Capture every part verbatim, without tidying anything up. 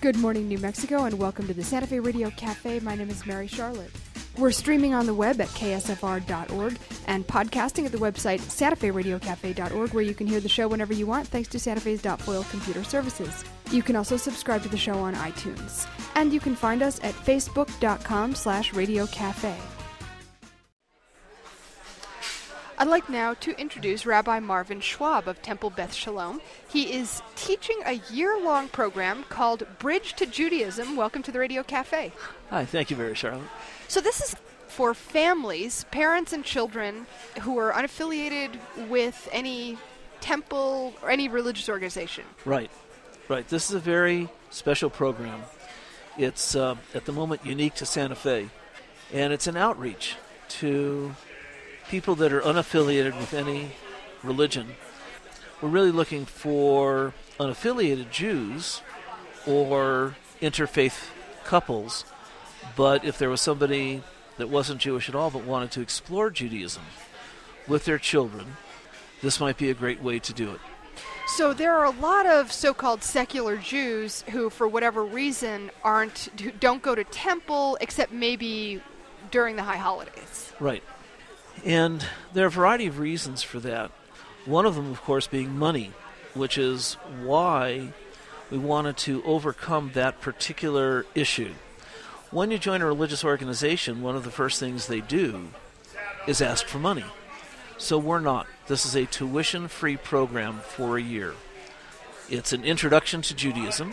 Good morning, New Mexico, and welcome to the Santa Fe Radio Cafe. My name is Mary Charlotte. We're streaming on the web at K S F R dot org and podcasting at the website Santa Fe Radio Cafe dot org, where you can hear the show whenever you want, thanks to Santa Fe's Foil Computer Services. You can also subscribe to the show on iTunes. And you can find us at facebook.com slash Radio Cafe. I'd like now to introduce Rabbi Marvin Schwab of Temple Beth Shalom. He is teaching a year-long program called Bridge to Judaism. Welcome to the Radio Cafe. Hi, thank you very, Charlotte. So this is for families, parents and children who are unaffiliated with any temple or any religious organization. Right, right. This is a very special program. It's, uh, at the moment, unique to Santa Fe, and it's an outreach to people that are unaffiliated with any religion. We're really looking for unaffiliated Jews or interfaith couples, but if there was somebody that wasn't Jewish at all but wanted to explore Judaism with their children, this might be a great way to do it. So there are a lot of so-called secular Jews who, for whatever reason, aren't who don't go to temple except maybe during the high holidays. Right. And there are a variety of reasons for that. One of them, of course, being money, which is why we wanted to overcome that particular issue. When you join a religious organization, one of the first things they do is ask for money. So we're not. This is a tuition-free program for a year. It's an introduction to Judaism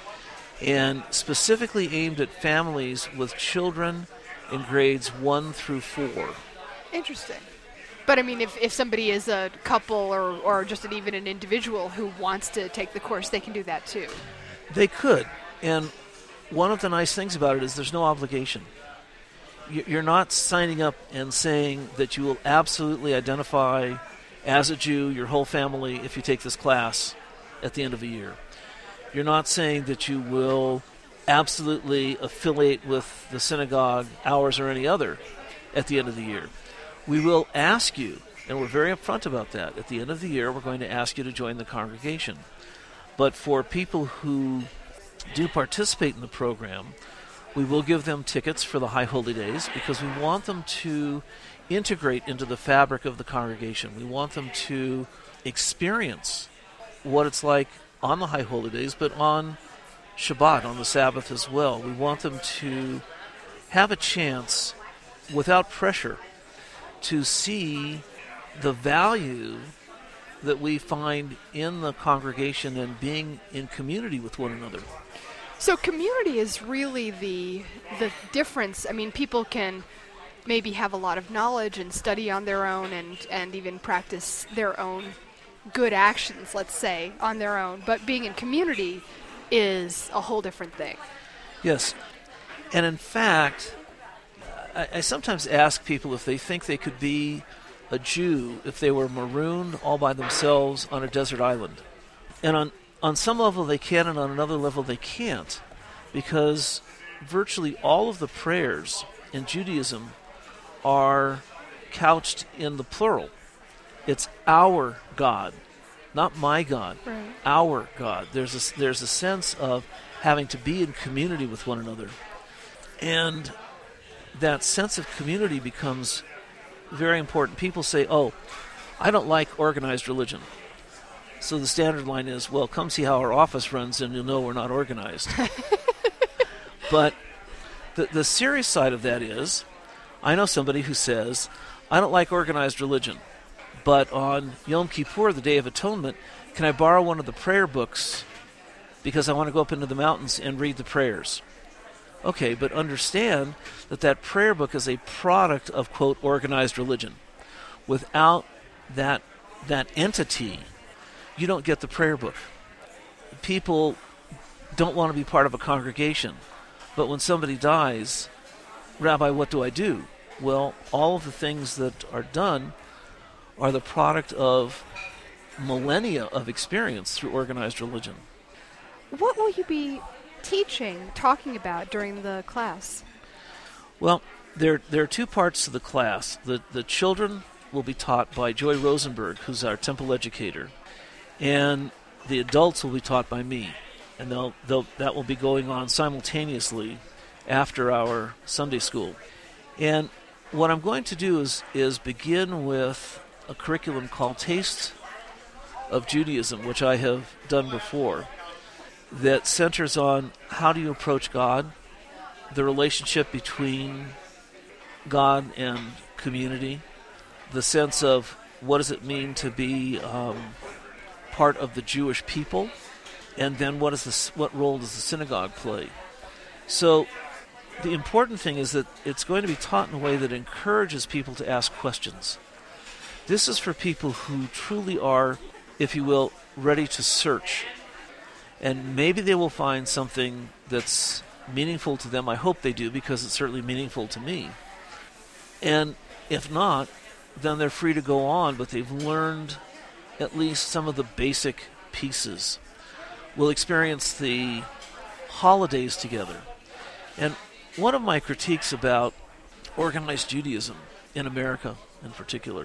and specifically aimed at families with children in grades one through four. Interesting. But, I mean, if, if somebody is a couple or, or just an, even an individual who wants to take the course, they can do that too. They could. And one of the nice things about it is there's no obligation. You're not signing up and saying that you will absolutely identify as a Jew, your whole family, if you take this class at the end of a year. You're not saying that you will absolutely affiliate with the synagogue, ours or any other, at the end of the year. We will ask you, and we're very upfront about that, at the end of the year we're going to ask you to join the congregation. But for people who do participate in the program, we will give them tickets for the High Holy Days because we want them to integrate into the fabric of the congregation. We want them to experience what it's like on the High Holy Days, but on Shabbat, on the Sabbath as well. We want them to have a chance, without pressure, to see the value that we find in the congregation and being in community with one another. So community is really the the difference. I mean, people can maybe have a lot of knowledge and study on their own and, and even practice their own good actions, let's say, on their own. But being in community is a whole different thing. Yes. And in fact, I, I sometimes ask people if they think they could be a Jew if they were marooned all by themselves on a desert island. And on, on some level they can, and on another level they can't, because virtually all of the prayers in Judaism are couched in the plural. It's our God, not my God, right. Our God. There's a, there's a sense of having to be in community with one another. And that sense of community becomes very important. People say, oh, I don't like organized religion. So the standard line is, well, come see how our office runs and you'll know we're not organized. But the, the serious side of that is, I know somebody who says, I don't like organized religion, but on Yom Kippur, the Day of Atonement, can I borrow one of the prayer books because I want to go up into the mountains and read the prayers? Okay, but understand that that prayer book is a product of, quote, organized religion. Without that that entity, you don't get the prayer book. People don't want to be part of a congregation. But when somebody dies, Rabbi, what do I do? Well, all of the things that are done are the product of millennia of experience through organized religion. What will you be teaching, talking about during the class? Well, there there are two parts to the class. The the children will be taught by Joy Rosenberg, who's our temple educator, and the adults will be taught by me. and they'll, they'll, that will be going on simultaneously after our Sunday school. And what I'm going to do is, is begin with a curriculum called Taste of Judaism, which I have done before, that centers on how do you approach God, the relationship between God and community, the sense of what does it mean to be um, part of the Jewish people, and then what is this, what role does the synagogue play? So the important thing is that it's going to be taught in a way that encourages people to ask questions. This is for people who truly are, if you will, ready to search. And maybe they will find something that's meaningful to them. I hope they do, because it's certainly meaningful to me. And if not, then they're free to go on, but they've learned at least some of the basic pieces. We'll experience the holidays together. And one of my critiques about organized Judaism in America in particular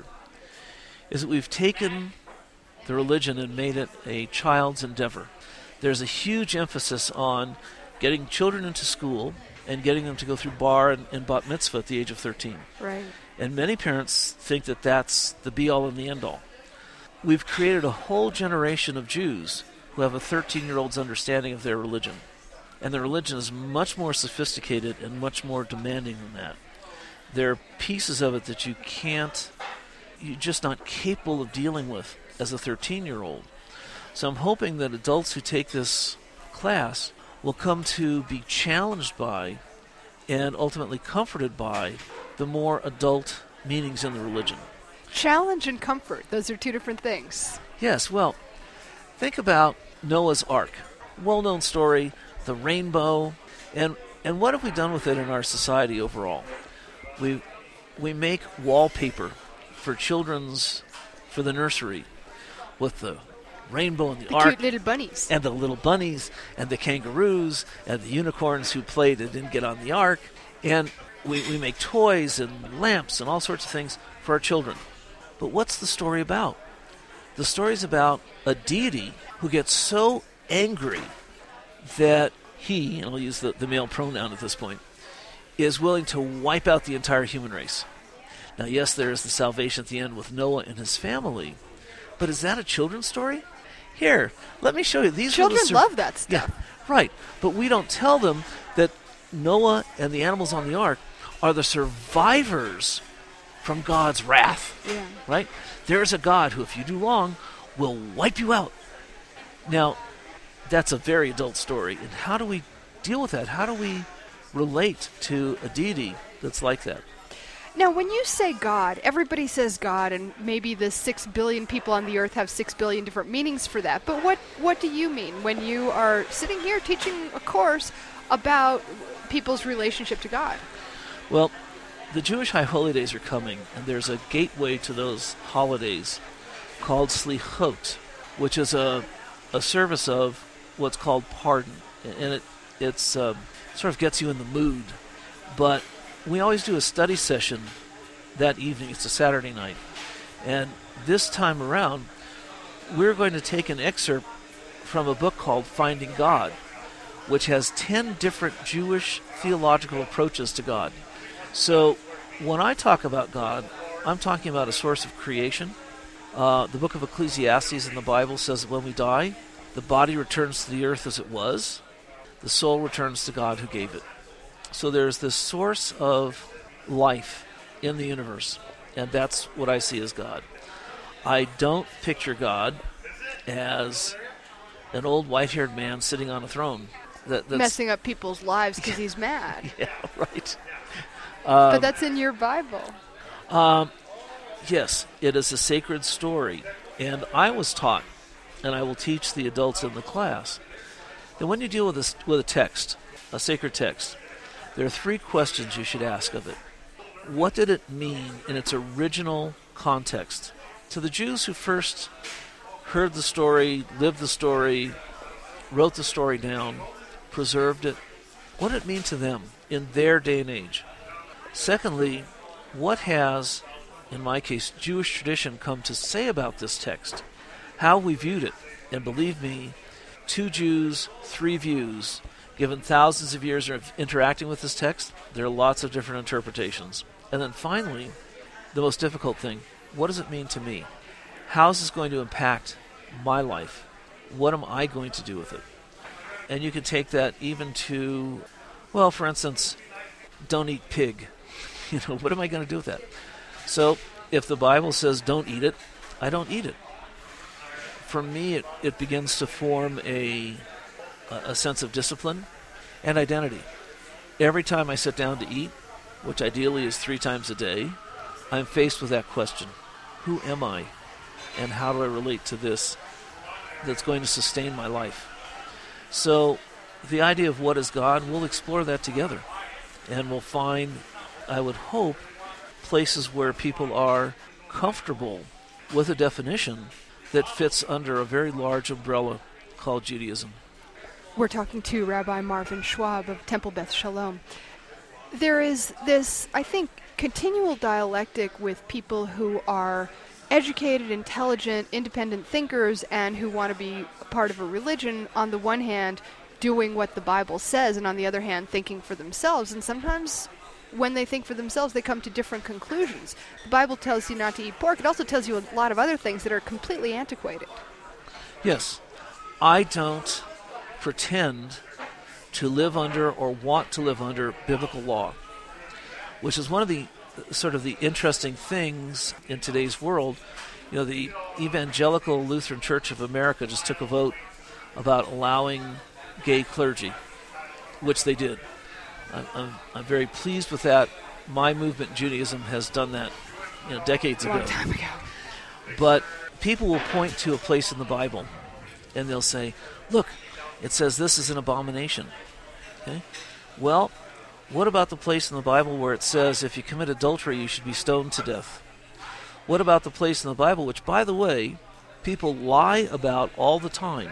is that we've taken the religion and made it a child's endeavor. There's a huge emphasis on getting children into school and getting them to go through bar and, and bat mitzvah at the age of thirteen. Right. And many parents think that that's the be-all and the end-all. We've created a whole generation of Jews who have a thirteen-year-old's understanding of their religion. And their religion is much more sophisticated and much more demanding than that. There are pieces of it that you can't, you're just not capable of dealing with as a thirteen-year-old. So I'm hoping that adults who take this class will come to be challenged by and ultimately comforted by the more adult meanings in the religion. Challenge and comfort, those are two different things. Yes, well, think about Noah's Ark. Well-known story, the rainbow, and and what have we done with it in our society overall? We we make wallpaper for children's, for the nursery, with the rainbow and the, the ark, cute little bunnies, and the little bunnies, and the kangaroos, and the unicorns who played and didn't get on the ark, and we, we make toys and lamps and all sorts of things for our children. But what's the story about? The story's about a deity who gets so angry that he, and I'll use the, the male pronoun at this point, is willing to wipe out the entire human race. Now, yes, there is the salvation at the end with Noah and his family, but is that a children's story? Here, let me show you. These children sur- love that stuff. Yeah, right. But we don't tell them that Noah and the animals on the ark are the survivors from God's wrath. Yeah. Right? There's a God who, if you do wrong, will wipe you out. Now, that's a very adult story. And how do we deal with that? How do we relate to a deity that's like that? Now, when you say God, everybody says God, and maybe the six billion people on the earth have six billion different meanings for that. But what, what do you mean when you are sitting here teaching a course about people's relationship to God? Well, the Jewish High Holy Days are coming, and there's a gateway to those holidays called Slichot, which is a a service of what's called pardon. And it it's um, sort of gets you in the mood. But we always do a study session that evening. It's a Saturday night. And this time around, we're going to take an excerpt from a book called Finding God, which has ten different Jewish theological approaches to God. So when I talk about God, I'm talking about a source of creation. Uh, the book of Ecclesiastes in the Bible says that when we die, the body returns to the earth as it was. The soul returns to God who gave it. So there's this source of life in the universe, and that's what I see as God. I don't picture God as an old white-haired man sitting on a throne. That, that's messing up people's lives because he's mad. Yeah, right. Um, but Um, that's in your Bible. Um, yes, it is a sacred story. And I was taught, and I will teach the adults in the class, that when you deal with a, with a text, a sacred text, there are three questions you should ask of it. What did it mean in its original context? To the Jews who first heard the story, lived the story, wrote the story down, preserved it, what did it mean to them in their day and age? Secondly, what has, in my case, Jewish tradition come to say about this text? How we viewed it. And believe me, two Jews, three views. Given thousands of years of interacting with this text, there are lots of different interpretations. And then finally, the most difficult thing, what does it mean to me? How is this going to impact my life? What am I going to do with it? And you can take that even to, well, for instance, don't eat pig. You know, what am I going to do with that? So if the Bible says don't eat it, I don't eat it. For me, it, it begins to form a, a sense of discipline and identity. Every time I sit down to eat, which ideally is three times a day, I'm faced with that question. Who am I? And how do I relate to this that's going to sustain my life? So the idea of what is God, we'll explore that together. And we'll find, I would hope, places where people are comfortable with a definition that fits under a very large umbrella called Judaism. We're talking to Rabbi Marvin Schwab of Temple Beth Shalom. There is this, I think, continual dialectic with people who are educated, intelligent, independent thinkers and who want to be a part of a religion, on the one hand, doing what the Bible says, and on the other hand, thinking for themselves. And sometimes when they think for themselves, they come to different conclusions. The Bible tells you not to eat pork. It also tells you a lot of other things that are completely antiquated. Yes. I don't pretend to live under or want to live under biblical law, which is one of the sort of the interesting things in today's world. You know, the Evangelical Lutheran Church of America just took a vote about allowing gay clergy, which they did. I'm, I'm, I'm very pleased with that. My movement, Judaism, has done that, you know, decades ago. A long time ago. But people will point to a place in the Bible, and they'll say, look, it says this is an abomination. Okay? Well, what about the place in the Bible where it says if you commit adultery, you should be stoned to death? What about the place in the Bible, which, by the way, people lie about all the time,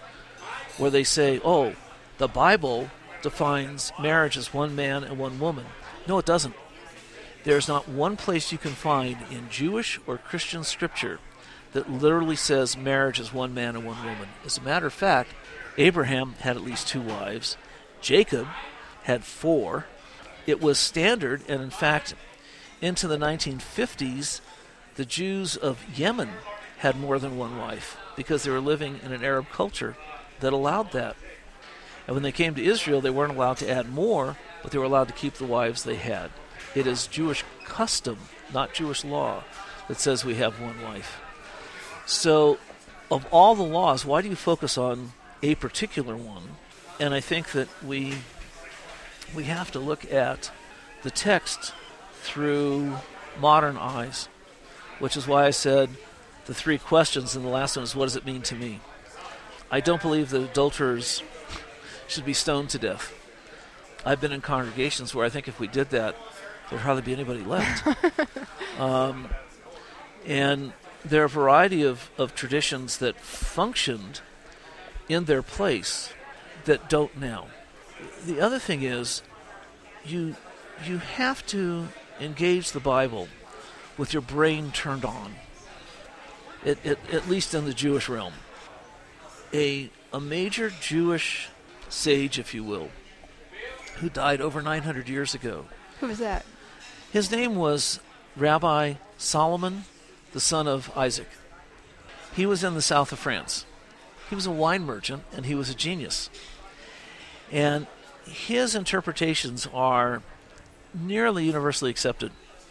where they say, oh, the Bible defines marriage as one man and one woman. No, it doesn't. There's not one place you can find in Jewish or Christian scripture that literally says marriage is one man and one woman. As a matter of fact, Abraham had at least two wives. Jacob had four. It was standard, and in fact, into the nineteen fifties, the Jews of Yemen had more than one wife because they were living in an Arab culture that allowed that. And when they came to Israel, they weren't allowed to add more, but they were allowed to keep the wives they had. It is Jewish custom, not Jewish law, that says we have one wife. So, of all the laws, why do you focus on a particular one? And I think that we we have to look at the text through modern eyes, which is why I said the three questions in the last one is, what does it mean to me? I don't believe that adulterers should be stoned to death. I've been in congregations where I think if we did that, there'd hardly be anybody left. um, and there are a variety of, of traditions that functioned in their place that don't now. The other thing is, you you have to engage the Bible with your brain turned on, it, it, at least in the Jewish realm. A, a major Jewish sage, if you will, who died over nine hundred years ago. Who was that? His name was Rabbi Solomon, the son of Isaac. He was in the south of France. He was a wine merchant, and he was a genius. And his interpretations are nearly universally accepted.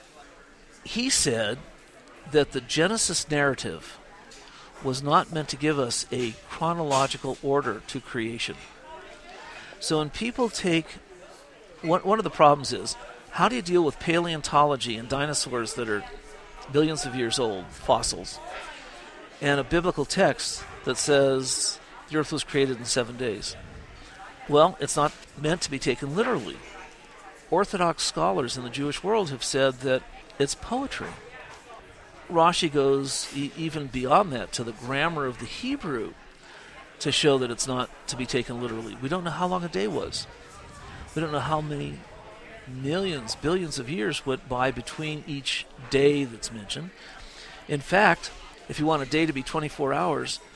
He said that the Genesis narrative was not meant to give us a chronological order to creation. So when people take, one, one of the problems is, how do you deal with paleontology and dinosaurs that are billions of years old, fossils, and a biblical text that says the earth was created in seven days? Well, it's not meant to be taken literally. Orthodox scholars in the Jewish world have said that it's poetry. Rashi goes e- even beyond that to the grammar of the Hebrew to show that it's not to be taken literally. We don't know how long a day was. We don't know how many millions, billions of years went by between each day that's mentioned. In fact, if you want a day to be twenty-four hours,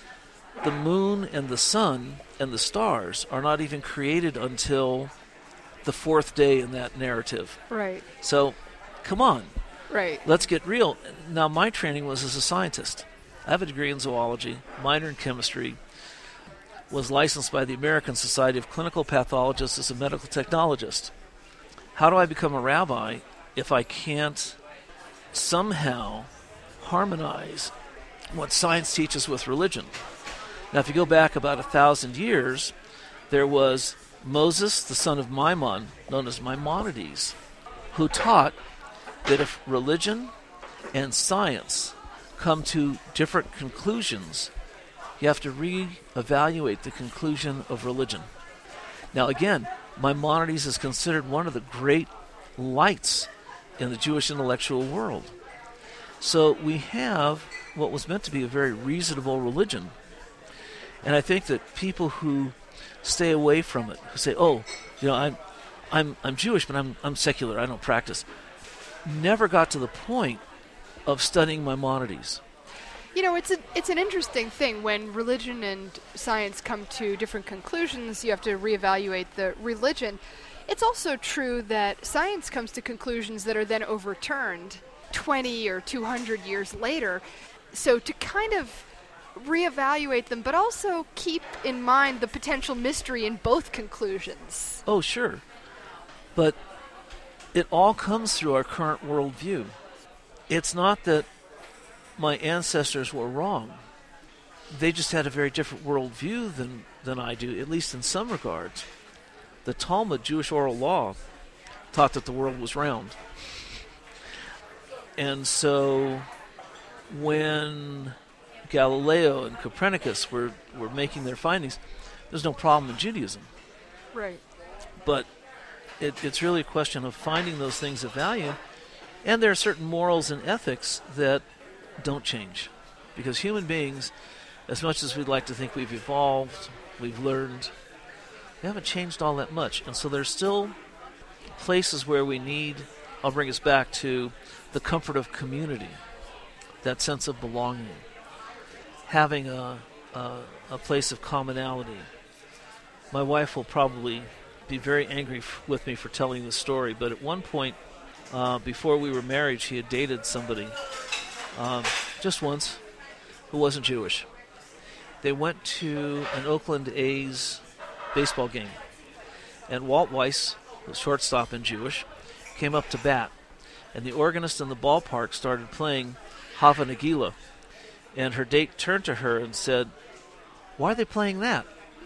the moon and the sun and the stars are not even created until the fourth day in that narrative. Right. So, come on. Right. Let's get real. Now, my training was as a scientist. I have a degree in zoology, minor in chemistry, was licensed by the American Society of Clinical Pathologists as a medical technologist. How do I become a rabbi if I can't somehow harmonize what science teaches with religion? Now, if you go back about a thousand years, there was Moses, the son of Maimon, known as Maimonides, who taught that if religion and science come to different conclusions, you have to re-evaluate the conclusion of religion. Now, again, Maimonides is considered one of the great lights in the Jewish intellectual world. So we have what was meant to be a very reasonable religion. And I think that people who stay away from it, who say, "Oh, you know, I'm, I'm, I'm Jewish, but I'm, I'm secular. I don't practice," never got to the point of studying Maimonides. You know, it's a, it's an interesting thing. When religion and science come to different conclusions, you have to reevaluate the religion. It's also true that science comes to conclusions that are then overturned twenty or two hundred years later. So to kind of reevaluate them, but also keep in mind the potential mystery in both conclusions. Oh, sure. But it all comes through our current worldview. It's not that my ancestors were wrong. They just had a very different worldview than, than I do, at least in some regards. The Talmud, Jewish oral law, taught that the world was round. And so when Galileo and Copernicus were, were making their findings, there's no problem in Judaism. Right. But it, it's really a question of finding those things of value. And there are certain morals and ethics that don't change. Because human beings, as much as we'd like to think we've evolved, we've learned, we haven't changed all that much. And so there's still places where we need, I'll bring us back to the comfort of community, that sense of belonging, having a, a, a place of commonality. My wife will probably be very angry f- with me for telling this story, but at one point, uh, before we were married, she had dated somebody, um, just once, who wasn't Jewish. They went to an Oakland A's baseball game, and Walt Weiss, the shortstop and Jewish, came up to bat, and the organist in the ballpark started playing Hava Nagila, and her date turned to her and said, "Why are they playing that?"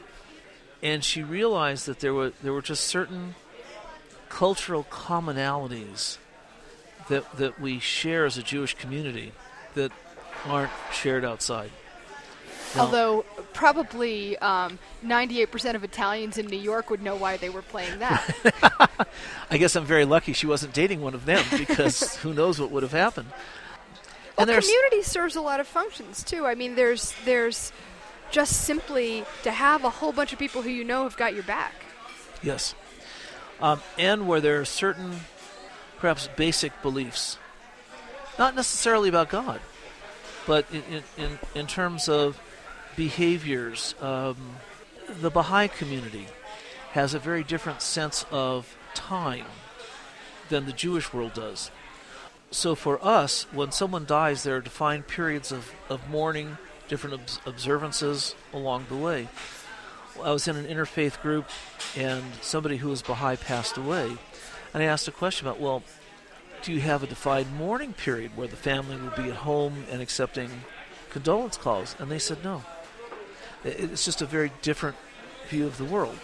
And she realized that there were there were just certain cultural commonalities that that we share as a Jewish community that aren't shared outside. Now, although probably um, ninety-eight percent of Italians in New York would know why they were playing that. I guess I'm very lucky she wasn't dating one of them, because who knows what would have happened. Well, community serves a lot of functions, too. I mean, there's there's just simply to have a whole bunch of people who you know have got your back. Yes. Um, and where there are certain, perhaps basic beliefs, not necessarily about God, but in, in, in, in terms of behaviors. Um, the Baha'i community has a very different sense of time than the Jewish world does. So for us, when someone dies, there are defined periods of, of mourning, different obs- observances along the way. I was in an interfaith group, and somebody who was Baha'i passed away. And I asked a question about, well, do you have a defined mourning period where the family would be at home and accepting condolence calls? And they said no. It's just a very different view of the world.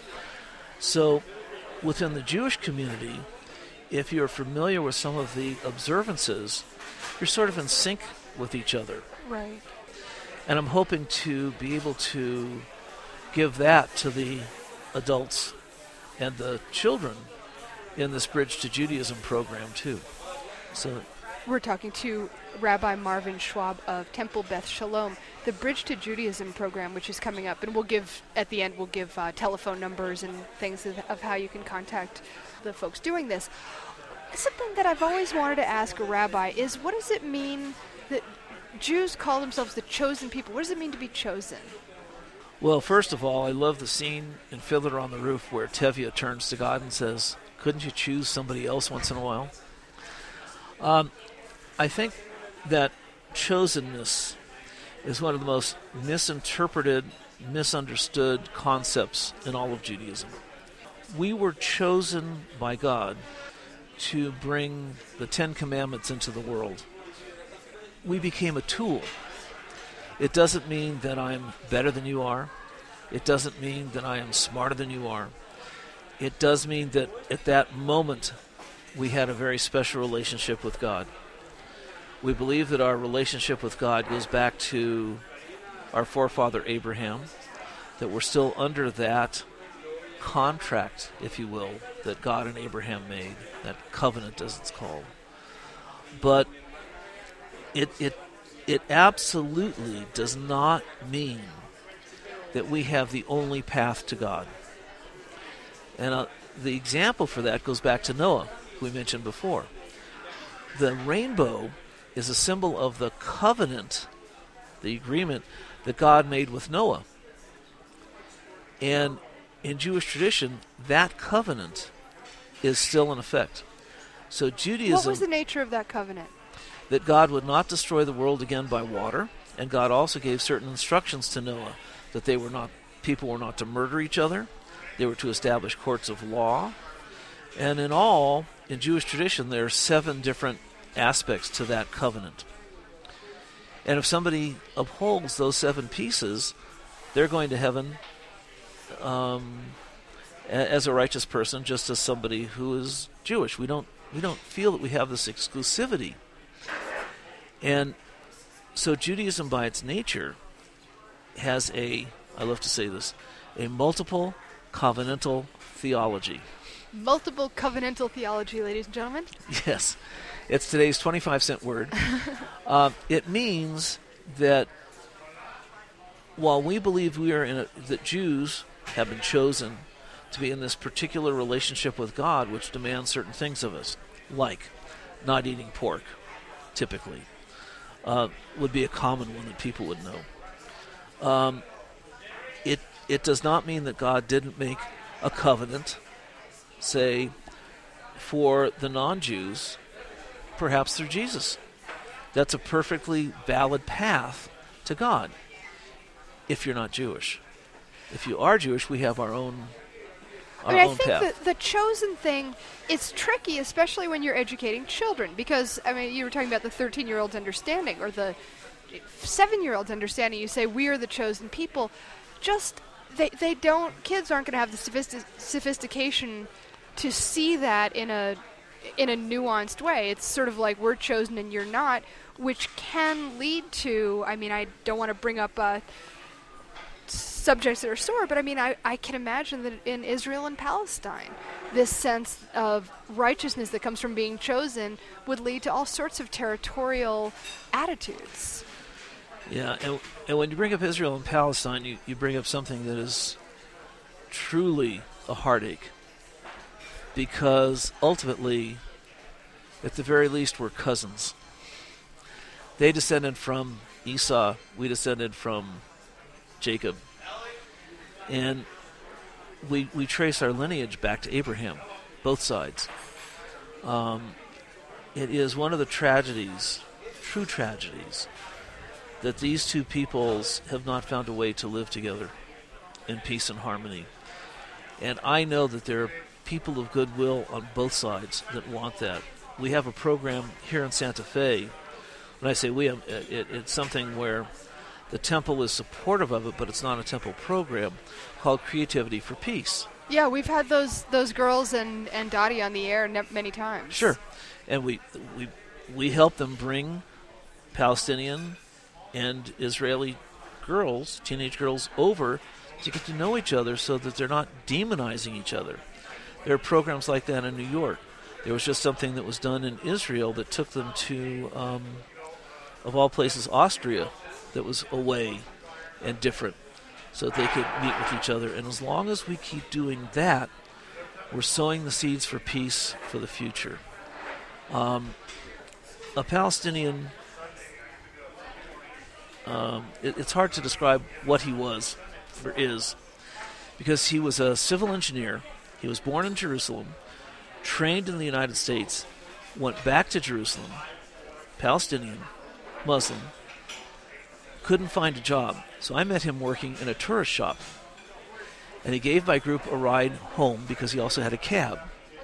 So within the Jewish community, if you're familiar with some of the observances, you're sort of in sync with each other. Right. And I'm hoping to be able to give that to the adults and the children in this Bridge to Judaism program, too. So we're talking to Rabbi Marvin Schwab of Temple Beth Shalom, the Bridge to Judaism program, which is coming up. And we'll give, at the end, we'll give uh, telephone numbers and things of, of how you can contact the folks doing this. Something that I've always wanted to ask a rabbi is, what does it mean that Jews call themselves the chosen people? What does it mean to be chosen? Well, first of all, I love the scene in Fiddler on the Roof where Tevye turns to God and says, couldn't you choose somebody else once in a while? Um, I think that chosenness is one of the most misinterpreted, misunderstood concepts in all of Judaism. We were chosen by God to bring the Ten Commandments into the world. We became a tool. It doesn't mean that I'm better than you are. It doesn't mean that I am smarter than you are. It does mean that at that moment we had a very special relationship with God. We believe that our relationship with God goes back to our forefather Abraham, that we're still under that contract, if you will, that God and Abraham made, that covenant as it's called. But it it it absolutely does not mean that we have the only path to God. And uh, the example for that goes back to Noah, who we mentioned before. The rainbow is a symbol of the covenant, the agreement that God made with Noah. And in Jewish tradition, that covenant is still in effect. So Judaism... What was the nature of that covenant? That God would not destroy the world again by water, and God also gave certain instructions to Noah, that they were not, people were not to murder each other, they were to establish courts of law, and in all, in Jewish tradition, there are seven different aspects to that covenant. And if somebody upholds those seven pieces, they're going to heaven um, as a righteous person, just as somebody who is Jewish. We don't we don't feel that we have this exclusivity. And so Judaism, by its nature, has a, I love to say this, a multiple covenantal theology. Multiple covenantal theology, ladies and gentlemen? Yes. It's today's twenty-five cent word. uh, it means that while we believe we are in a, that Jews have been chosen to be in this particular relationship with God, which demands certain things of us, like not eating pork, typically, uh, would be a common one that people would know. Um, it it does not mean that God didn't make a covenant, say, for the non-Jews, perhaps through Jesus. That's a perfectly valid path to God if you're not Jewish. If you are Jewish, we have our own our I mean, own I think path. that the chosen thing is tricky, especially when you're educating children, because, I mean, you were talking about the thirteen-year-old's understanding, or the seven-year-old's understanding. You say, we are the chosen people. Just, they, they don't, kids aren't going to have the sophisti- sophistication to see that in a in a nuanced way. It's sort of like we're chosen and you're not, which can lead to, I mean, I don't want to bring up uh, subjects that are sore, but I mean, I, I can imagine that in Israel and Palestine, this sense of righteousness that comes from being chosen would lead to all sorts of territorial attitudes. Yeah, and, and when you bring up Israel and Palestine, you, you bring up something that is truly a heartache. Because ultimately, at the very least, we're cousins. They descended from Esau. We descended from Jacob. And we we trace our lineage back to Abraham, both sides. Um, it is one of the tragedies, true tragedies, that these two peoples have not found a way to live together in peace and harmony. And I know that there are people of goodwill on both sides that want that. We have a program here in Santa Fe. When I say we, it, it's something where the temple is supportive of it, but it's not a temple program, called Creativity for Peace. Yeah, we've had those those girls and, and Dottie on the air ne- many times. Sure. And we we we help them bring Palestinian and Israeli girls, teenage girls, over to get to know each other so that they're not demonizing each other. There are programs like that in New York. There was just something that was done in Israel that took them to, um, of all places, Austria, that was away and different, so that they could meet with each other. And as long as we keep doing that, we're sowing the seeds for peace for the future. Um, a Palestinian, um, it, it's hard to describe what he was or is, because he was a civil engineer. He was born in Jerusalem, trained in the United States, went back to Jerusalem, Palestinian, Muslim, couldn't find a job. So I met him working in a tourist shop. And he gave my group a ride home because he also had a cab.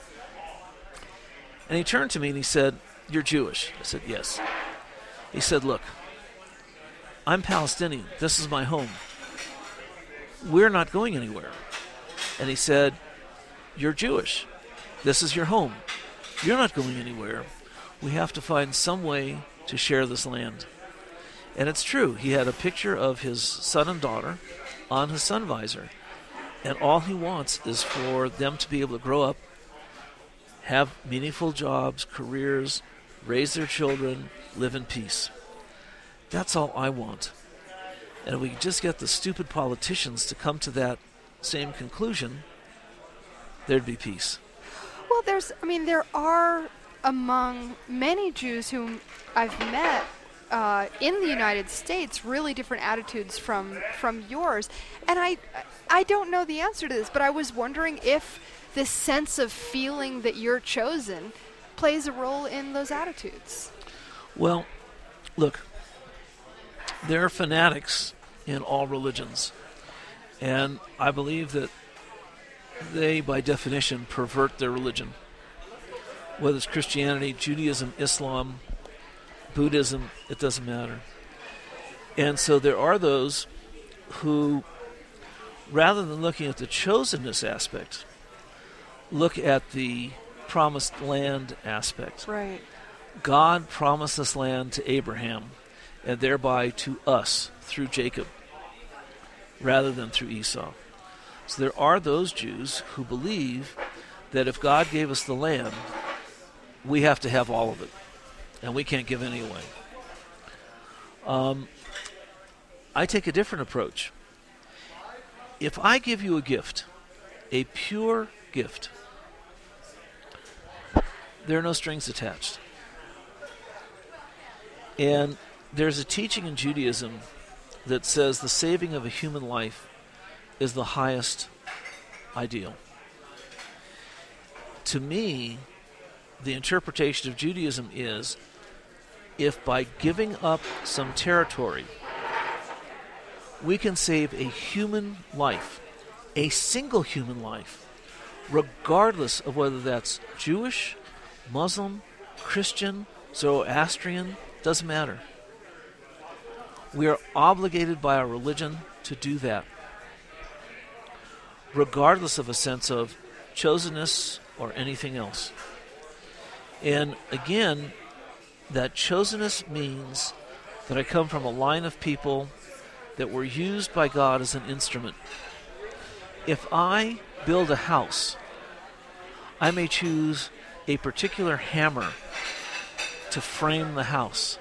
And he turned to me and he said, "You're Jewish." I said, "Yes." He said, "Look, I'm Palestinian. This is my home. We're not going anywhere." And he said, "You're Jewish. This is your home. You're not going anywhere. We have to find some way to share this land." And it's true. He had a picture of his son and daughter on his sun visor. And all he wants is for them to be able to grow up, have meaningful jobs, careers, raise their children, live in peace. That's all I want. And if we could just get the stupid politicians to come to that same conclusion, there'd be peace. Well, there's, I mean, there are among many Jews whom I've met uh, in the United States really different attitudes from from yours. And I, I don't know the answer to this, but I was wondering if this sense of feeling that you're chosen plays a role in those attitudes. Well, look, there are fanatics in all religions. And I believe that they, by definition, pervert their religion. Whether it's Christianity, Judaism, Islam, Buddhism, it doesn't matter. And so there are those who, rather than looking at the chosenness aspect, look at the promised land aspect. Right. God promised this land to Abraham, and thereby to us through Jacob, rather than through Esau. So there are those Jews who believe that if God gave us the land, we have to have all of it, and we can't give any away. Um, I take a different approach. If I give you a gift, a pure gift, there are no strings attached. And there's a teaching in Judaism that says the saving of a human life is the highest ideal. To me, the interpretation of Judaism is, if by giving up some territory, we can save a human life, a single human life, regardless of whether that's Jewish, Muslim, Christian, Zoroastrian, doesn't matter. We are obligated by our religion to do that, regardless of a sense of chosenness or anything else. And again, that chosenness means that I come from a line of people that were used by God as an instrument. If I build a house, I may choose a particular hammer to frame the house.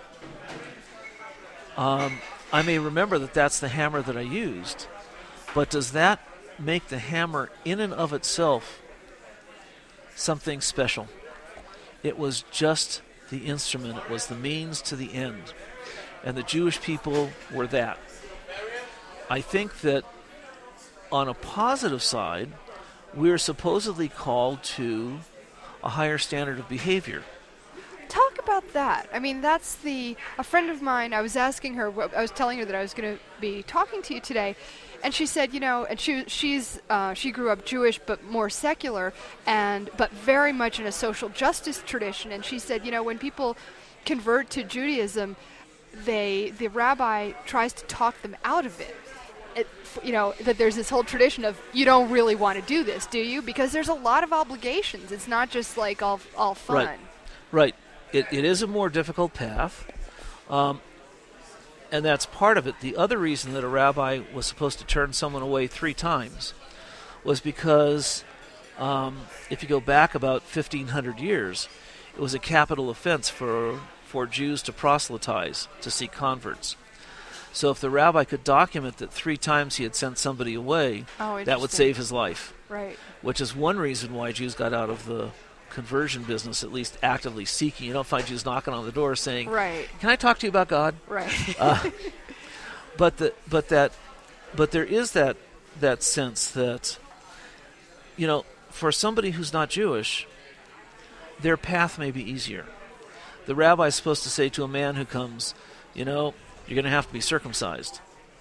Um, I may remember that that's the hammer that I used, but does that make the hammer in and of itself something special? It was just the instrument. It was the means to the end. And the Jewish people were that. I think that on a positive side, we're supposedly called to a higher standard of behavior. Talk about that. I mean, that's the, a friend of mine, I was asking her, I was telling her that I was going to be talking to you today, and she said, you know, and she she's uh, she grew up Jewish but more secular, and but very much in a social justice tradition. And she said, you know, when people convert to Judaism, they the rabbi tries to talk them out of it. It, you know, that there's this whole tradition of, you don't really want to do this, do you? Because there's a lot of obligations. It's not just like all all fun. Right. Right. It it is a more difficult path. Um, And that's part of it. The other reason that a rabbi was supposed to turn someone away three times was because um, if you go back about fifteen hundred years, it was a capital offense for for Jews to proselytize, to seek converts. So if the rabbi could document that three times he had sent somebody away, oh, that would save his life. Right. Which is one reason why Jews got out of the conversion business, at least actively seeking. You don't find Jews knocking on the door saying, right. "Can I talk to you about God?" Right. uh, but the but that but there is that that sense that, you know, for somebody who's not Jewish, their path may be easier. The rabbi is supposed to say to a man who comes, you know, you're going to have to be circumcised.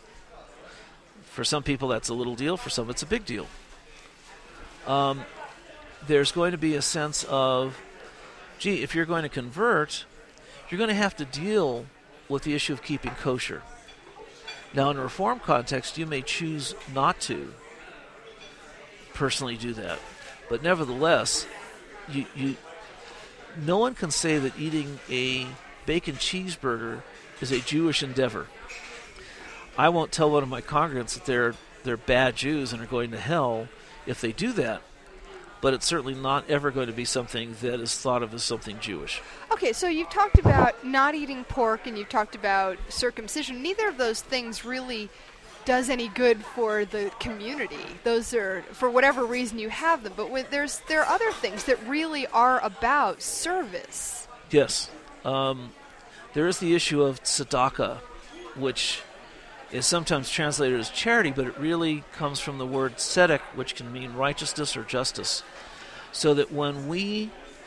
For some people, that's a little deal. For some, it's a big deal. Um, there's going to be a sense of, gee, if you're going to convert, you're going to have to deal with the issue of keeping kosher. Now, in a Reform context, you may choose not to personally do that. But nevertheless, you, you no one can say that eating a bacon cheeseburger is a Jewish endeavor. I won't tell one of my congregants that they're they're bad Jews and are going to hell if they do that, but it's certainly not ever going to be something that is thought of as something Jewish. Okay, so you've talked about not eating pork and you've talked about circumcision. Neither of those things really does any good for the community. Those are, for whatever reason you have them, but with, there's there are other things that really are about service. Yes. Um, there is the issue of tzedakah, which is sometimes translated as charity, but it really comes from the word tzedek, which can mean righteousness or justice. So that when we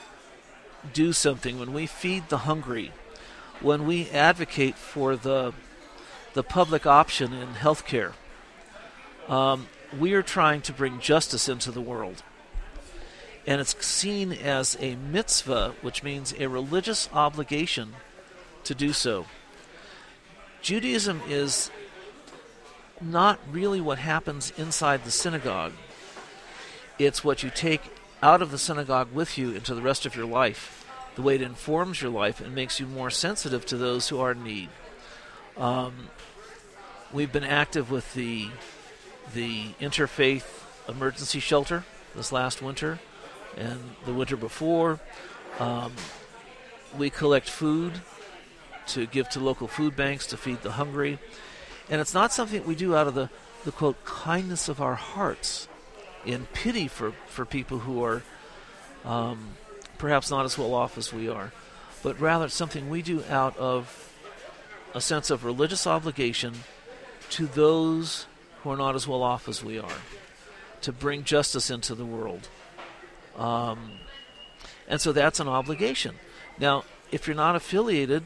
do something, when we feed the hungry, when we advocate for the the public option in healthcare, um, we are trying to bring justice into the world. And it's seen as a mitzvah, which means a religious obligation to do so. Judaism is not really what happens inside the synagogue. It's what you take out of the synagogue with you into the rest of your life, the way it informs your life and makes you more sensitive to those who are in need. Um, we've been active with the the interfaith emergency shelter this last winter and the winter before. Um, we collect food to give to local food banks to feed the hungry. And it's not something we do out of the, the quote, kindness of our hearts, in pity for, for people who are um, perhaps not as well off as we are, but rather it's something we do out of a sense of religious obligation to those who are not as well off as we are, to bring justice into the world. Um, and so that's an obligation. Now, if you're not affiliated,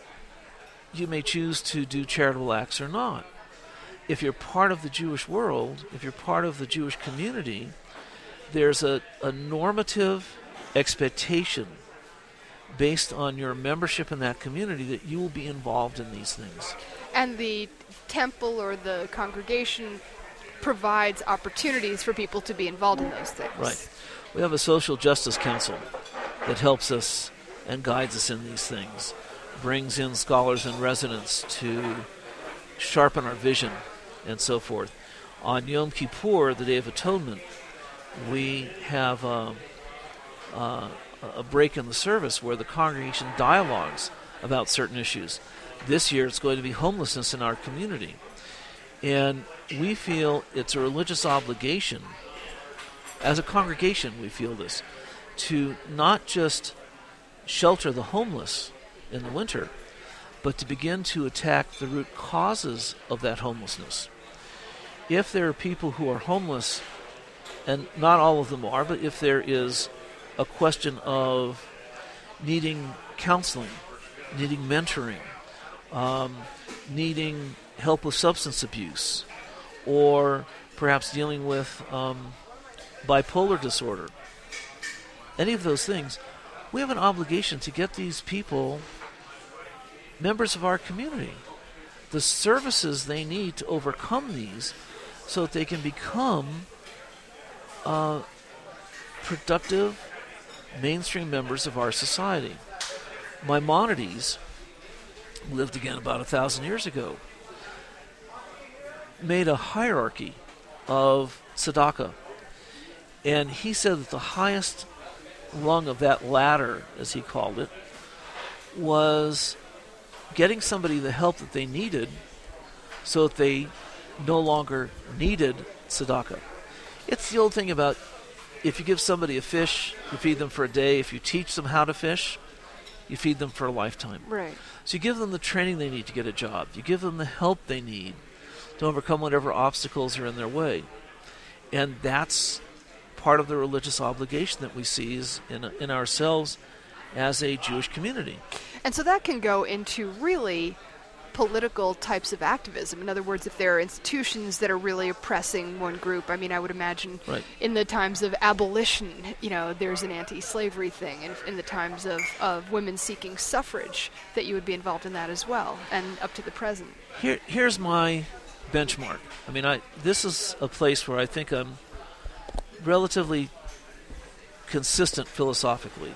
you may choose to do charitable acts or not. If you're part of the Jewish world, if you're part of the Jewish community, there's a, a normative expectation based on your membership in that community that you will be involved in these things. And the temple or the congregation provides opportunities for people to be involved in those things. Right. We have a social justice council that helps us and guides us in these things, brings in scholars and residents to sharpen our vision and so forth. On Yom Kippur, the Day of Atonement, we have um, uh, a break in the service where the congregation dialogues about certain issues. This year it's going to be homelessness in our community. And we feel it's a religious obligation, as a congregation we feel this, to not just shelter the homeless in the winter, but to begin to attack the root causes of that homelessness. If there are people who are homeless, and not all of them are, but if there is a question of needing counseling, needing mentoring, um, needing help with substance abuse, or perhaps dealing with um, bipolar disorder, any of those things, we have an obligation to get these people members of our community, the services they need to overcome these so that they can become uh, productive, mainstream members of our society. Maimonides lived again about a thousand years ago, made a hierarchy of tzedakah, and he said that the highest rung of that ladder, as he called it, was getting somebody the help that they needed so that they no longer needed tzedakah. It's the old thing about if you give somebody a fish, you feed them for a day. If you teach them how to fish, you feed them for a lifetime. Right. So you give them the training they need to get a job. You give them the help they need to overcome whatever obstacles are in their way. And that's part of the religious obligation that we see is in, in ourselves as a Jewish community. And so that can go into really political types of activism. In other words, if there are institutions that are really oppressing one group, I mean, I would imagine right. in the times of abolition, you know, there's an anti-slavery thing, and in the times of, of women seeking suffrage, that you would be involved in that as well, and up to the present. Here, here's my benchmark. I mean, I this is a place where I think I'm relatively consistent philosophically.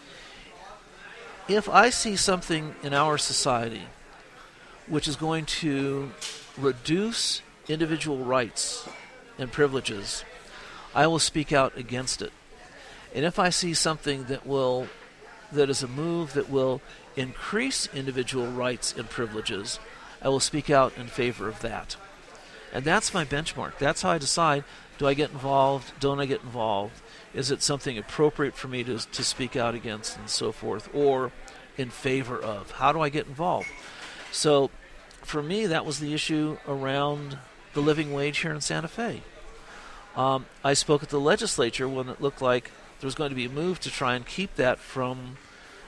If I see something in our society which is going to reduce individual rights and privileges, I will speak out against it. And if I see something that will, that is a move that will increase individual rights and privileges, I will speak out in favor of that. And that's my benchmark. That's how I decide, do I get involved, don't I get involved? Is it something appropriate for me to, to speak out against and so forth, or in favor of? How do I get involved? So, for me, that was the issue around the living wage here in Santa Fe. Um, I spoke at the legislature when it looked like there was going to be a move to try and keep that from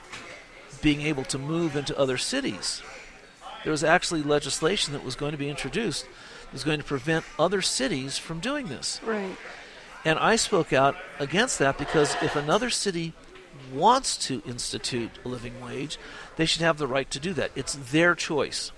being able to move into other cities. There was actually legislation that was going to be introduced that was going to prevent other cities from doing this. Right. And I spoke out against that because if another city wants to institute a living wage, they should have the right to do that. It's their choice.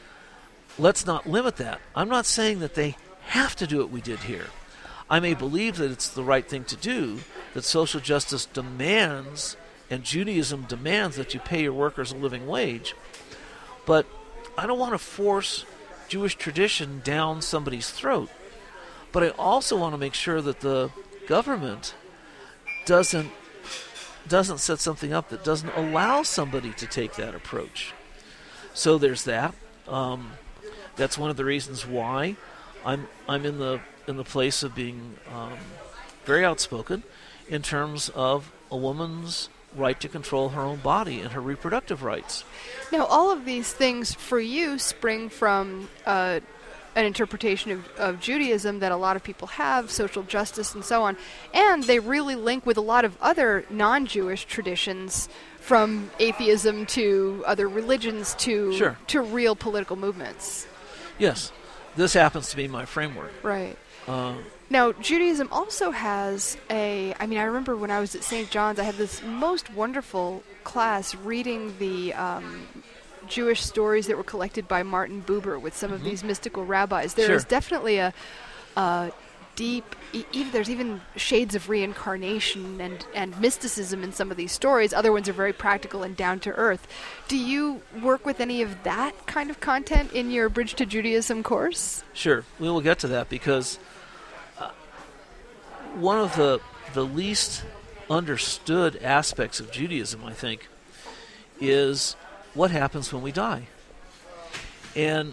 Let's not limit that. I'm not saying that they have to do what we did here. I may believe that it's the right thing to do, that social justice demands and Judaism demands that you pay your workers a living wage, but I don't want to force Jewish tradition down somebody's throat. But I also want to make sure that the government doesn't doesn't set something up that doesn't allow somebody to take that approach. So there's that. Um, that's one of the reasons why I'm I'm in the in the place of being um, very outspoken in terms of a woman's right to control her own body and her reproductive rights. Now, all of these things for you spring from uh, an interpretation of, of Judaism that a lot of people have, social justice and so on, and they really link with a lot of other non-Jewish traditions, from atheism to other religions to sure. to real political movements. Yes, this happens to be my framework. Right. Uh, Now, Judaism also has a, I mean, I remember when I was at Saint John's, I had this most wonderful class reading the um, Jewish stories that were collected by Martin Buber with some mm-hmm. of these mystical rabbis. There sure. is definitely a, a deep, e- even, there's even shades of reincarnation and, and mysticism in some of these stories. Other ones are very practical and down to earth. Do you work with any of that kind of content in your Bridge to Judaism course? Sure. We will get to that because uh, one of the the least understood aspects of Judaism, I think, is what happens when we die. And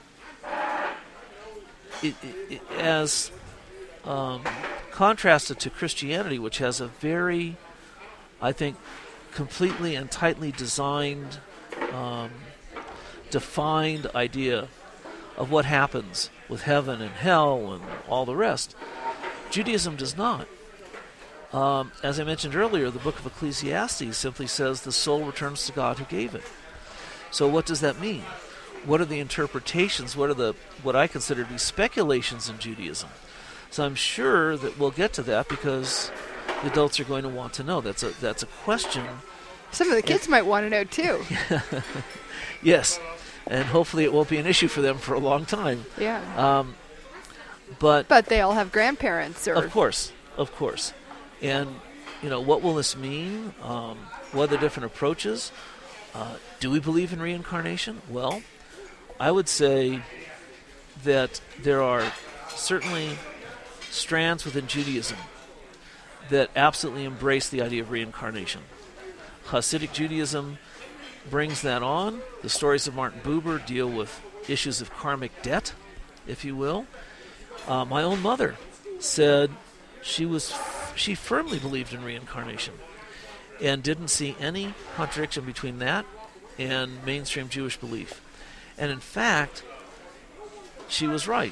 it, it, it, as um, contrasted to Christianity, which has a very, I think, completely and tightly designed, um, defined idea of what happens with heaven and hell and all the rest, Judaism does not. Um, as I mentioned earlier, the book of Ecclesiastes simply says the soul returns to God who gave it. So what does that mean? What are the interpretations? What are the what I consider to be speculations in Judaism? So I'm sure that we'll get to that because the adults are going to want to know. That's a that's a question. Some of the kids might want to know too. Yes, and hopefully it won't be an issue for them for a long time. Yeah. Um, but but they all have grandparents, or of course, of course. And you know, what will this mean? Um, what are the different approaches? Uh, do we believe in reincarnation? Well, I would say that there are certainly strands within Judaism that absolutely embrace the idea of reincarnation. Hasidic Judaism brings that on. The stories of Martin Buber deal with issues of karmic debt, if you will. Uh, my own mother said she was f- she firmly believed in reincarnation and didn't see any contradiction between that and mainstream Jewish belief. And in fact, she was right.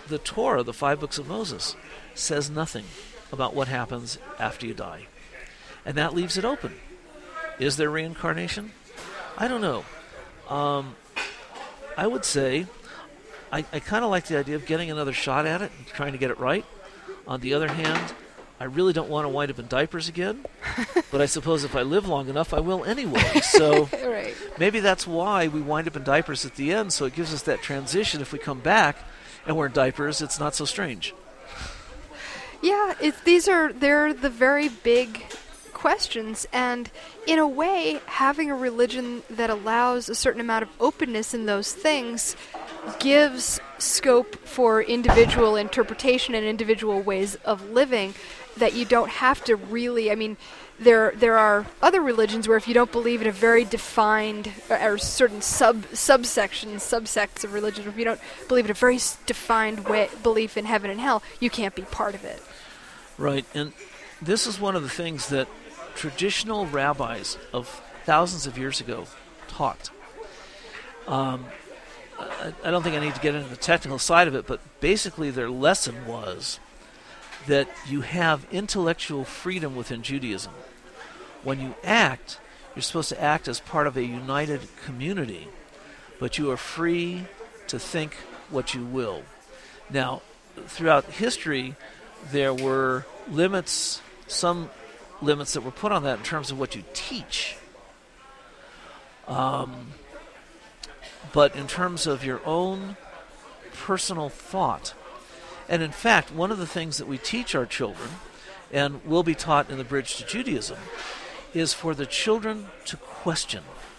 the Torah, the five books of Moses, says nothing about what happens after you die. And that leaves it open. Is there reincarnation? I don't know. Um, I would say I, I kind of like the idea of getting another shot at it and trying to get it right. On the other hand, I really don't want to wind up in diapers again. But I suppose if I live long enough, I will anyway. So right. Maybe that's why we wind up in diapers at the end, so it gives us that transition. If we come back and we're in diapers, it's not so strange. Yeah, it's, these are, they're the very big questions, and in a way, having a religion that allows a certain amount of openness in those things gives scope for individual interpretation and individual ways of living that you don't have to really, I mean, there there are other religions where if you don't believe in a very defined, or, or certain sub subsections, subsects of religion, if you don't believe in a very s- defined way, belief in heaven and hell, you can't be part of it. Right, and this is one of the things that traditional rabbis of thousands of years ago taught. Um, I, I don't think I need to get into the technical side of it, but basically their lesson was that you have intellectual freedom within Judaism. When you act, you're supposed to act as part of a united community, but you are free to think what you will. Now, throughout history, there were limits, some limits that were put on that in terms of what you teach. Um, but in terms of your own personal thought. And in fact, one of the things that we teach our children, and will be taught in the Bridge to Judaism, is for the children to question.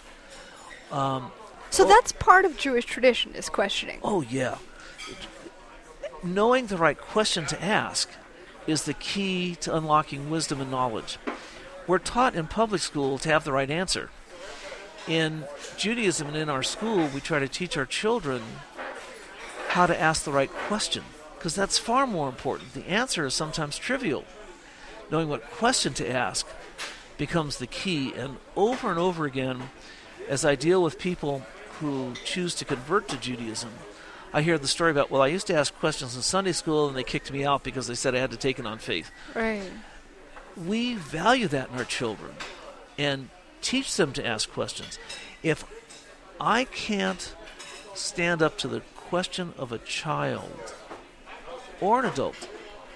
Um, so oh, that's part of Jewish tradition, is questioning. Oh, yeah. Knowing the right question to ask is the key to unlocking wisdom and knowledge. We're taught in public school to have the right answer. In Judaism and in our school, we try to teach our children how to ask the right question, because that's far more important. The answer is sometimes trivial. Knowing what question to ask becomes the key, and over and over again, as I deal with people who choose to convert to Judaism, I hear the story about, well, I used to ask questions in Sunday school and they kicked me out because they said I had to take it on faith. Right. We value that in our children and teach them to ask questions. If I can't stand up to the question of a child or an adult,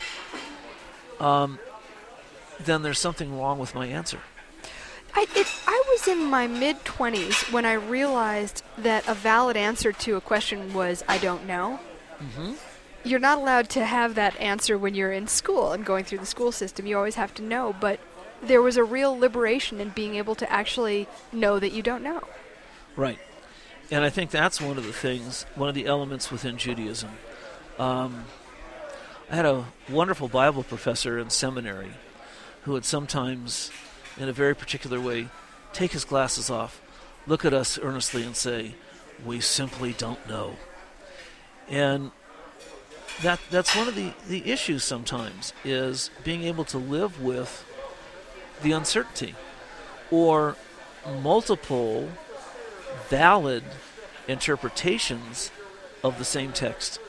um, then there's something wrong with my answer. I, it, I was in my mid-twenties when I realized that a valid answer to a question was, I don't know. Mm-hmm. You're not allowed to have that answer when you're in school and going through the school system. You always have to know. But there was a real liberation in being able to actually know that you don't know. Right. And I think that's one of the things, one of the elements within Judaism. Um, I had a wonderful Bible professor in seminary who would sometimes, in a very particular way, take his glasses off, look at us earnestly and say, we simply don't know. And that that's one of the, the issues sometimes, is being able to live with the uncertainty or multiple valid interpretations of the same text.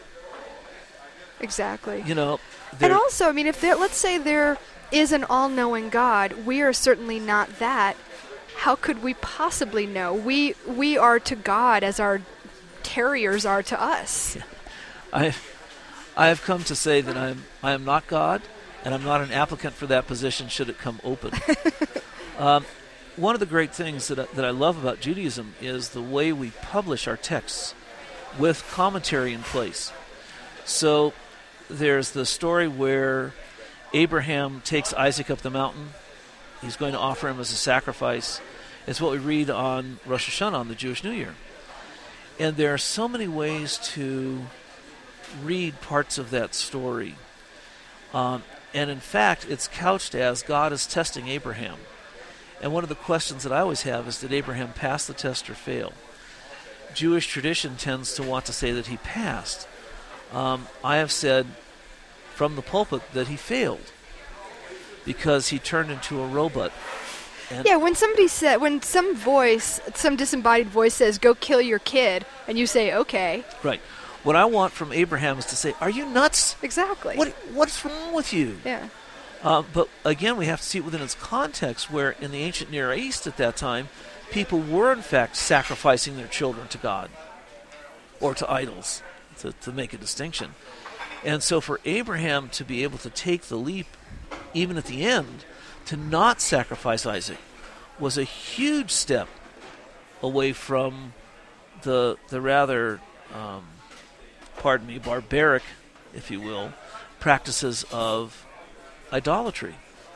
Exactly. You know, and also, I mean, if there, let's say there is an all-knowing God, we are certainly not that. How could we possibly know? We we are to God as our terriers are to us. I I have come to say that I'm I am not God, and I'm not an applicant for that position should it come open. um, one of the great things that I, that I love about Judaism is the way we publish our texts with commentary in place. So there's the story where Abraham takes Isaac up the mountain. He's going to offer him as a sacrifice. It's what we read on Rosh Hashanah, on the Jewish New Year. And there are so many ways to read parts of that story. Um, and in fact, it's couched as God is testing Abraham. And one of the questions that I always have is, did Abraham pass the test or fail? Jewish tradition tends to want to say that he passed. Um, I have said from the pulpit that he failed because he turned into a robot. And yeah, when somebody said, when some voice, some disembodied voice says, go kill your kid, and you say, okay. Right. What I want from Abraham is to say, are you nuts? Exactly. What What's wrong with you? Yeah. Uh, but again, we have to see it within its context, where in the ancient Near East at that time, people were in fact sacrificing their children to God or to idols, to, to make a distinction. And so for Abraham to be able to take the leap, even at the end, to not sacrifice Isaac, was a huge step away from the the rather, um, pardon me, barbaric, if you will, practices of idolatry.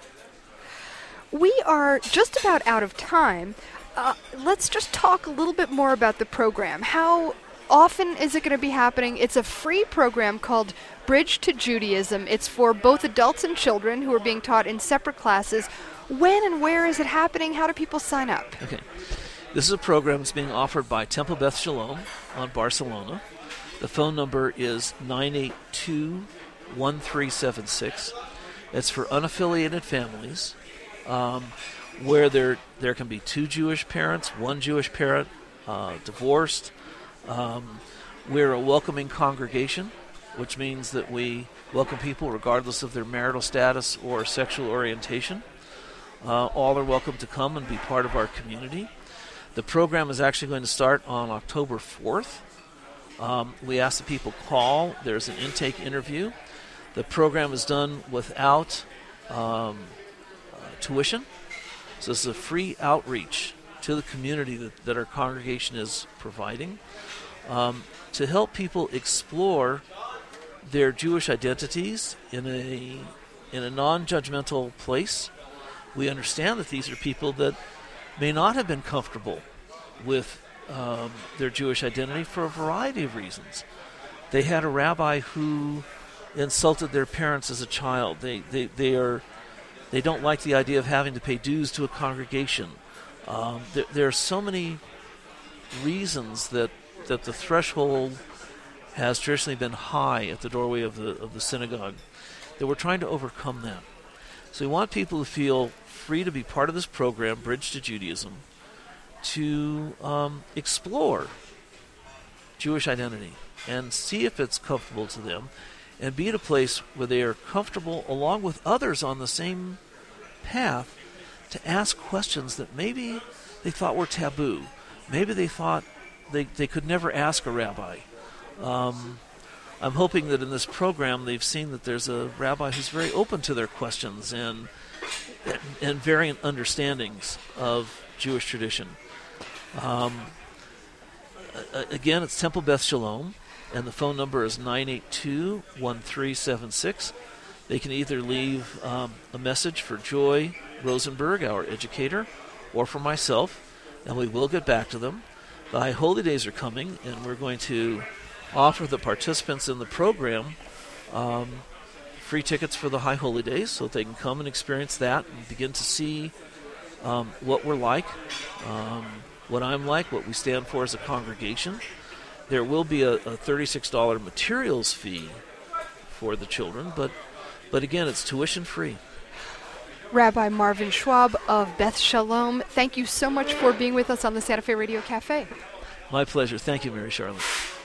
We are just about out of time. Uh, let's just talk a little bit more about the program. How often is it going to be happening? It's a free program called Bridge to Judaism. It's for both adults and children who are being taught in separate classes. When and where is it happening? How do people sign up? Okay. This is a program that's being offered by Temple Beth Shalom on Barcelona. The phone number is nine eight two, one three seven six. It's for unaffiliated families, um, where there there can be two Jewish parents, one Jewish parent, uh, divorced. Um, we're a welcoming congregation, which means that we welcome people regardless of their marital status or sexual orientation. Uh, all are welcome to come and be part of our community. The program is actually going to start on October fourth. Um, we ask that people call. There's an intake interview. The program is done without um, uh, tuition. So this is a free outreach to the community that, that our congregation is providing um, to help people explore their Jewish identities in a in a non-judgmental place. We understand that these are people that may not have been comfortable with um, their Jewish identity for a variety of reasons. They had a rabbi who insulted their parents as a child. They they they are they don't like the idea of having to pay dues to a congregation. Um, there, there are so many reasons that that the threshold has traditionally been high at the doorway of the of the synagogue, that we're trying to overcome that. So we want people to feel free to be part of this program, Bridge to Judaism, to um, explore Jewish identity and see if it's comfortable to them, and be at a place where they are comfortable, along with others on the same path, to ask questions that maybe they thought were taboo. Maybe they thought they, they could never ask a rabbi. Um, I'm hoping that in this program they've seen that there's a rabbi who's very open to their questions and and variant understandings of Jewish tradition. Um, again, it's Temple Beth Shalom, and the phone number is nine eight two, one three seven six. They can either leave um, a message for Joy Rosenberg, our educator, or for myself, and we will get back to them. The High Holy Days are coming, and we're going to offer the participants in the program um, free tickets for the High Holy Days, so that they can come and experience that and begin to see um, what we're like, um, what I'm like, what we stand for as a congregation. There will be a, a thirty-six dollars materials fee for the children, but but again, it's tuition free. Rabbi Marvin Schwab of Beth Shalom, thank you so much for being with us on the Santa Fe Radio Cafe. My pleasure. Thank you, Mary Charlotte.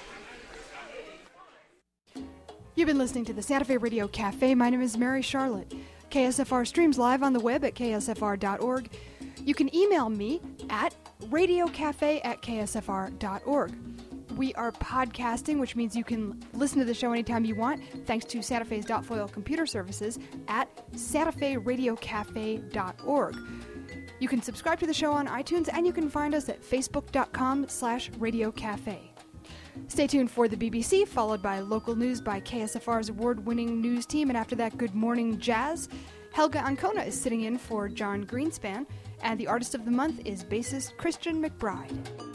You've been listening to the Santa Fe Radio Cafe. My name is Mary Charlotte. K S F R streams live on the web at K S F R dot org. You can email me at radiocafe at K S F R dot org. We are podcasting, which means you can listen to the show anytime you want, thanks to Santa Fe's .foil computer services at Santa Fe Radio Cafe dot org. You can subscribe to the show on iTunes, and you can find us at facebook.com slash radiocafe. Stay tuned for the B B C, followed by local news by K S F R's award-winning news team, and after that, Good Morning Jazz. Helga Ancona is sitting in for John Greenspan, and the artist of the month is bassist Christian McBride.